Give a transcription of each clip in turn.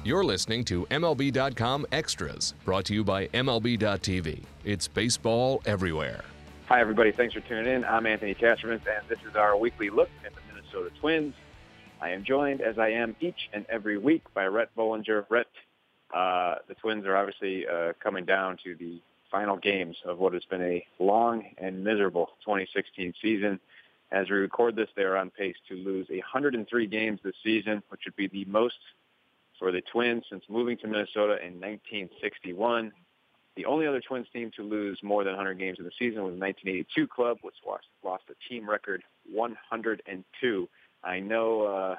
You're listening to MLB.com Extras, brought to you by MLB.tv. It's baseball everywhere. Hi, everybody. Thanks for tuning in. I'm Anthony Castrovince, and this is our weekly look at the Minnesota Twins. I am joined, as I am each and every week, by Rhett Bollinger. Rhett, the Twins are obviously coming down to the final games of what has been a long and miserable 2016 season. As we record this, they are on pace to lose 103 games this season, which would be the most for the Twins since moving to Minnesota in 1961. The only other Twins team to lose more than 100 games in the season was the 1982 club, which lost a team record 102. I know,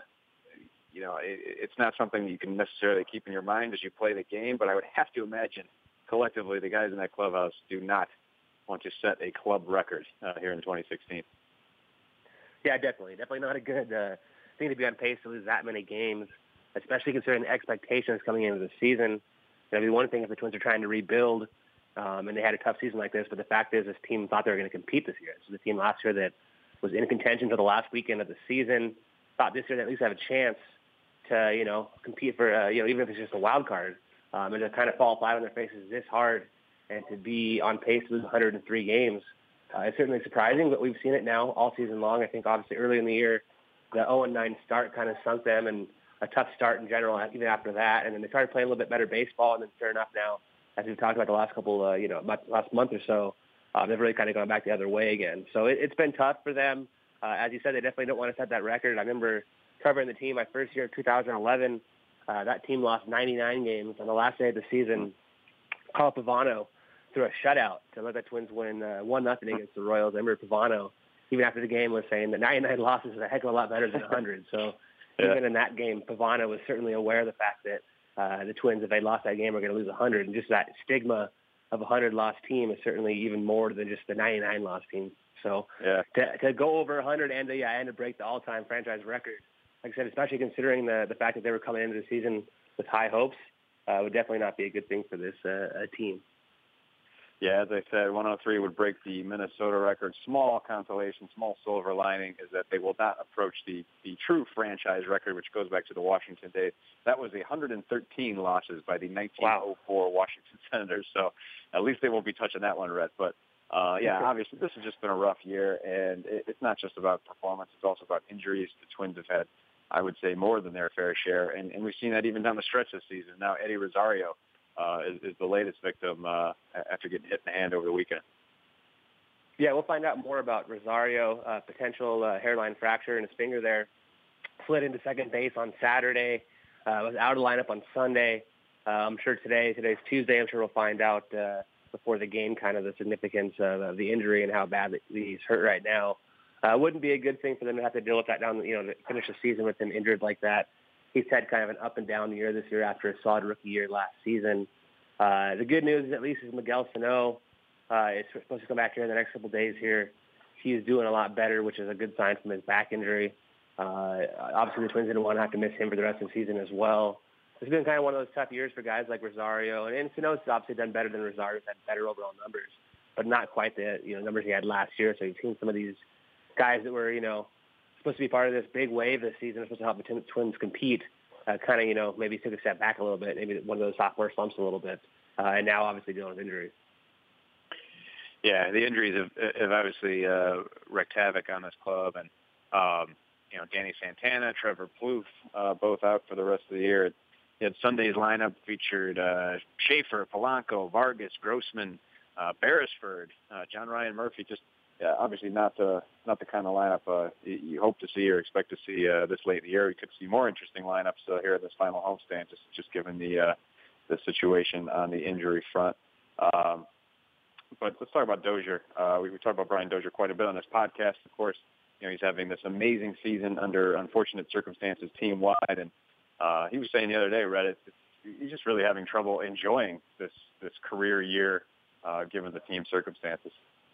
it's not something you can necessarily keep in your mind as you play the game, but I would have to imagine collectively the guys in that clubhouse do not want to set a club record here in 2016. Yeah, definitely. Definitely not a good thing to be on pace to lose that many games, especially considering the expectations coming into the season. It'd be one thing if the Twins are trying to rebuild and they had a tough season like this, but the fact is this team thought they were going to compete this year. So the team last year that was in contention for the last weekend of the season thought this year they at least have a chance to, compete for, even if it's just a wild card, and to kind of fall flat on their faces this hard and to be on pace to lose 103 games. It's certainly surprising, but we've seen it now all season long. I think obviously early in the year, the 0-9 start kind of sunk them, and a tough start in general even after that. And then they started playing a little bit better baseball, and then fair enough now, as we've talked about the last couple, last month or so, they've really kind of gone back the other way again. So it's been tough for them. As you said, they definitely don't want to set that record. I remember covering the team my first year of 2011. That team lost 99 games. On the last day of the season, Carl Pavano threw a shutout to let the Twins win 1-0 against the Royals. I remember Pavano, even after the game, was saying that 99 losses is a heck of a lot better than 100. So even in that game, Pavano was certainly aware of the fact that the Twins, if they lost that game, were going to lose 100. And just that stigma of a 100-loss team is certainly even more than just the 99-loss team. So to go over 100 and to break the all-time franchise record, like I said, especially considering the fact that they were coming into the season with high hopes, would definitely not be a good thing for this team. Yeah, as I said, 103 would break the Minnesota record. Small consolation, small silver lining is that they will not approach the true franchise record, which goes back to the Washington days. That was 113 losses by the 1904 Washington Senators. So at least they won't be touching that one, Rhett. But, obviously this has just been a rough year, and it's not just about performance. It's also about injuries. The Twins have had, I would say, more than their fair share, and we've seen that even down the stretch this season. Now Eddie Rosario is the latest victim after getting hit in the hand over the weekend. Yeah, we'll find out more about Rosario, potential hairline fracture in his finger there. Slid into second base on Saturday, was out of the lineup on Sunday. I'm sure today's Tuesday, I'm sure we'll find out before the game kind of the significance of the injury and how bad he's hurt right now. Wouldn't be a good thing for them to have to deal with that down, to finish the season with him injured like that. He's had kind of an up and down year this year after a solid rookie year last season. The good news is at least is Miguel Sano is supposed to come back here in the next couple of days here. He's doing a lot better, which is a good sign from his back injury. Obviously, the Twins didn't want to have to miss him for the rest of the season as well. It's been kind of one of those tough years for guys like Rosario. And Sano's obviously done better than Rosario's, had better overall numbers, but not quite the numbers he had last year. So you've seen some of these guys that were, supposed to be part of this big wave this season, supposed to help the Twins compete, maybe took a step back a little bit, maybe one of those sophomore slumps a little bit, and now obviously dealing with injuries. Yeah, the injuries have obviously wreaked havoc on this club, and Danny Santana, Trevor Plouffe, both out for the rest of the year. Sunday's lineup featured Schaefer, Polanco, Vargas, Grossman, Beresford, John Ryan Murphy. Just obviously not the kind of lineup you hope to see or expect to see this late in the year. We could see more interesting lineups here at this final homestand, just given the situation on the injury front. But let's talk about Dozier. We talked about Brian Dozier quite a bit on this podcast. Of course, he's having this amazing season under unfortunate circumstances team-wide. And he was saying the other day, Reddit, he's just really having trouble enjoying this career year given the team circumstances.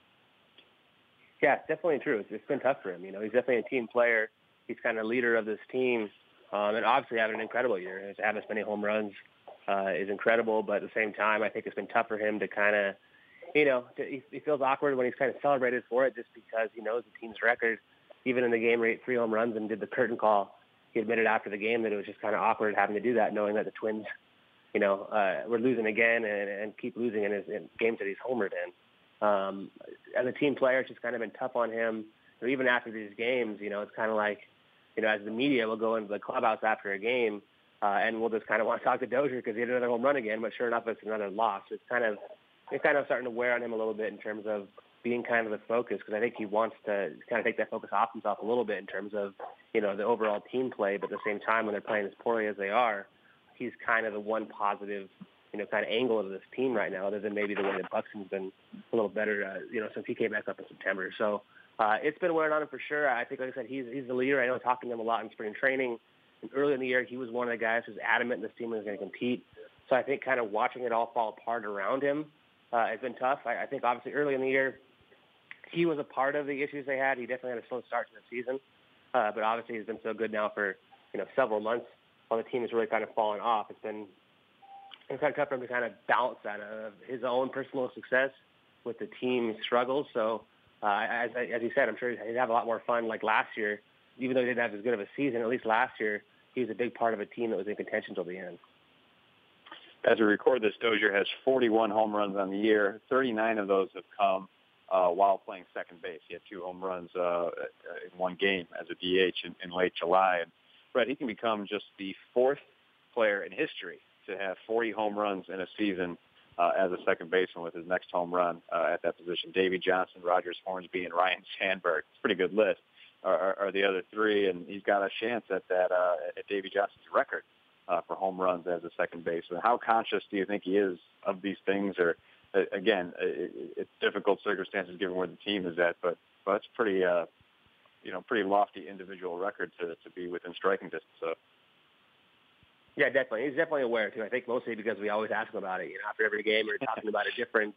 Yeah, it's definitely true. It's been tough for him. He's definitely a team player. He's kind of leader of this team, and obviously having an incredible year. To have as many home runs is incredible, but at the same time, I think it's been tough for him to kind of, he feels awkward when he's kind of celebrated for it just because he knows the team's record. Even in the game where he hit 3 home runs and did the curtain call, he admitted after the game that it was just kind of awkward having to do that, knowing that the Twins, were losing again and keep losing in games that he's homered in. As a team player, it's just kind of been tough on him. Even after these games, it's kind of like, as the media will go into the clubhouse after a game, and we'll just kind of want to talk to Dozier because he had another home run again, but sure enough, it's another loss. It's kind of starting to wear on him a little bit in terms of being kind of the focus, because I think he wants to kind of take that focus off himself a little bit in terms of, the overall team play, but at the same time, when they're playing as poorly as they are, he's kind of the one positive, kind of angle of this team right now, other than maybe the way that Buxton's been a little better, since he came back up in September. So it's been wearing on him for sure. I think, like I said, he's the leader. I know talking to him a lot in spring training. And early in the year, he was one of the guys who was adamant this team was going to compete. So I think kind of watching it all fall apart around him has been tough. I think obviously early in the year, he was a part of the issues they had. He definitely had a slow start to the season. But obviously he's been so good now for, several months while the team has really kind of fallen off. It's kind of tough for him to kind of balance that of his own personal success with the team struggles. So as he said, I'm sure he'd have a lot more fun like last year. Even though he didn't have as good of a season, at least last year, he was a big part of a team that was in contention till the end. As we record this, Dozier has 41 home runs on the year. 39 of those have come while playing second base. He had 2 home runs in one game as a DH in late July. And Brett, he can become just the 4th player in history to have 40 home runs in a season as a second baseman with his next home run at that position. Davey Johnson, Rogers Hornsby, and Ryan Sandberg. It's a pretty good list. Are the other 3, and he's got a chance at that at Davey Johnson's record for home runs as a second baseman. How conscious do you think he is of these things? Or again, it's difficult circumstances given where the team is at, but it's pretty pretty lofty individual record to be within striking distance of. Yeah, definitely. He's definitely aware too. I think mostly because we always ask him about it. After every game, we're talking about a different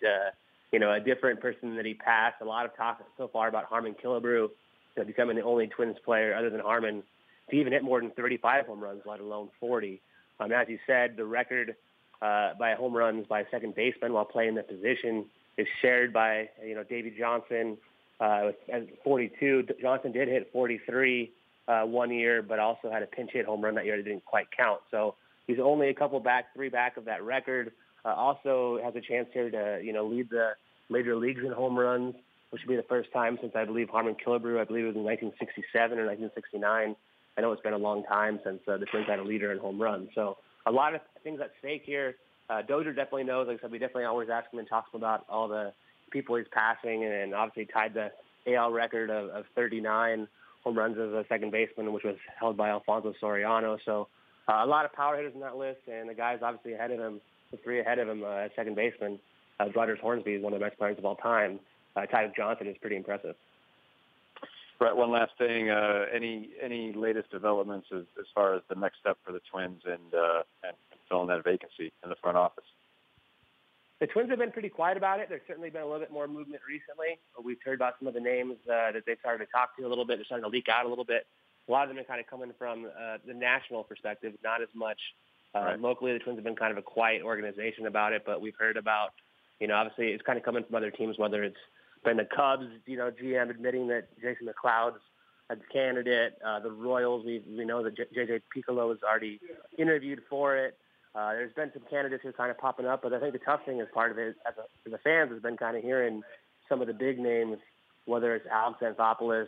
person that he passed. A lot of talk so far about Harmon Killebrew. Becoming the only Twins player other than Harmon to even hit more than 35 home runs, let alone 40. As you said, the record by home runs by a second baseman while playing the position is shared by, Davey Johnson at 42. Johnson did hit 43 one year, but also had a pinch hit home run that year that didn't quite count. So he's only a couple back, 3 back of that record. Also has a chance here to, lead the major leagues in home runs, which would be the first time since I believe Harmon Killebrew, I believe it was in 1967 or 1969. I know it's been a long time since the Twins had a leader in home runs. So a lot of things at stake here. Dozier definitely knows. Like I said, we definitely always ask him and talk to him about all the people he's passing, and obviously tied the AL record of 39 home runs as a second baseman, which was held by Alfonso Soriano. So a lot of power hitters in that list, and the guys obviously ahead of him, the 3 ahead of him at second baseman. Rogers Hornsby is one of the best players of all time. Tyler Johnson is pretty impressive. Brett, one last thing. Any latest developments as far as the next step for the Twins and filling that vacancy in the front office? The Twins have been pretty quiet about it. There's certainly been a little bit more movement recently. We've heard about some of the names that they've started to talk to a little bit. They're starting to leak out a little bit. A lot of them are kind of coming from the national perspective, not as much right. Locally. The Twins have been kind of a quiet organization about it, but we've heard about, obviously it's kind of coming from other teams, whether it's been the Cubs, GM admitting that Jason McLeod's a candidate. The Royals, we know that J.J. Piccolo has already interviewed for it. There's been some candidates who are kind of popping up, but I think the tough thing as part of it, as the fans, has been kind of hearing some of the big names, whether it's Alex Anthopoulos,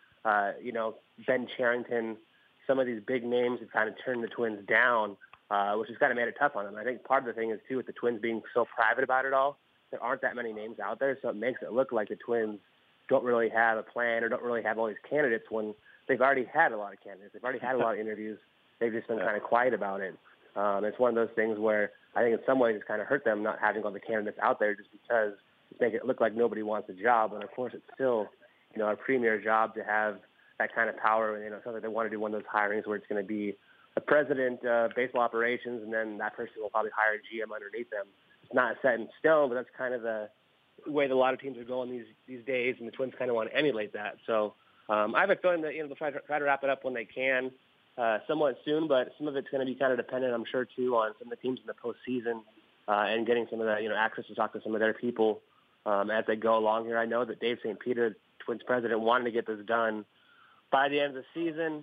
Ben Cherington, some of these big names have kind of turned the Twins down, which has kind of made it tough on them. I think part of the thing is, too, with the Twins being so private about it all, there aren't that many names out there, so it makes it look like the Twins don't really have a plan or don't really have all these candidates when they've already had a lot of candidates. They've already had a lot of interviews. They've just been kind of quiet about it. It's one of those things where I think in some ways it's kind of hurt them not having all the candidates out there just because it's making it look like nobody wants a job. And, of course, it's still, a premier job to have that kind of power. It sounds like they want to do one of those hirings where it's going to be a president of baseball operations, and then that person will probably hire a GM underneath them. It's not set in stone, but that's kind of the way that a lot of teams are going these days, and the Twins kind of want to emulate that. So I have a feeling that they'll try to wrap it up when they can, somewhat soon, but some of it's going to be kind of dependent, I'm sure, too, on some of the teams in the postseason and getting some of the access to talk to some of their people as they go along here. I know that Dave St. Peter, Twins president, wanted to get this done by the end of the season.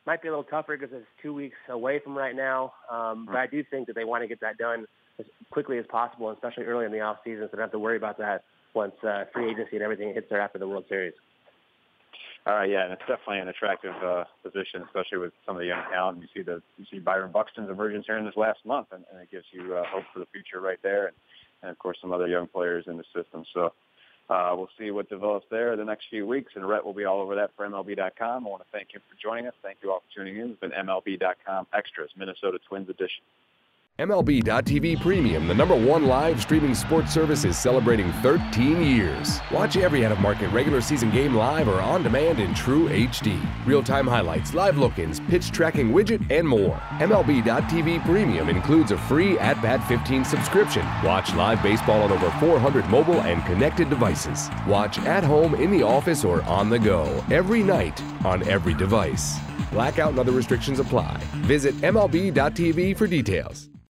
might be a little tougher because it's 2 weeks away from right now. But I do think that they want to get that done as quickly as possible, especially early in the off season, so they don't have to worry about that once free agency and everything hits there after the World Series. Yeah, and it's definitely an attractive position, especially with some of the young talent. You see Byron Buxton's emergence here in this last month, and it gives you hope for the future right there, and of course some other young players in the system. So we'll see what develops there the next few weeks, and Rhett will be all over that for MLB.com. I want to thank him for joining us. Thank you all for tuning in. It's been MLB.com Extras, Minnesota Twins edition. MLB.tv Premium, the #1 live streaming sports service, is celebrating 13 years. Watch every out-of-market regular season game live or on demand in true HD. Real-time highlights, live look-ins, pitch tracking widget, and more. MLB.tv Premium includes a free At-Bat 15 subscription. Watch live baseball on over 400 mobile and connected devices. Watch at home, in the office, or on the go, every night, on every device. Blackout and other restrictions apply. Visit MLB.tv for details.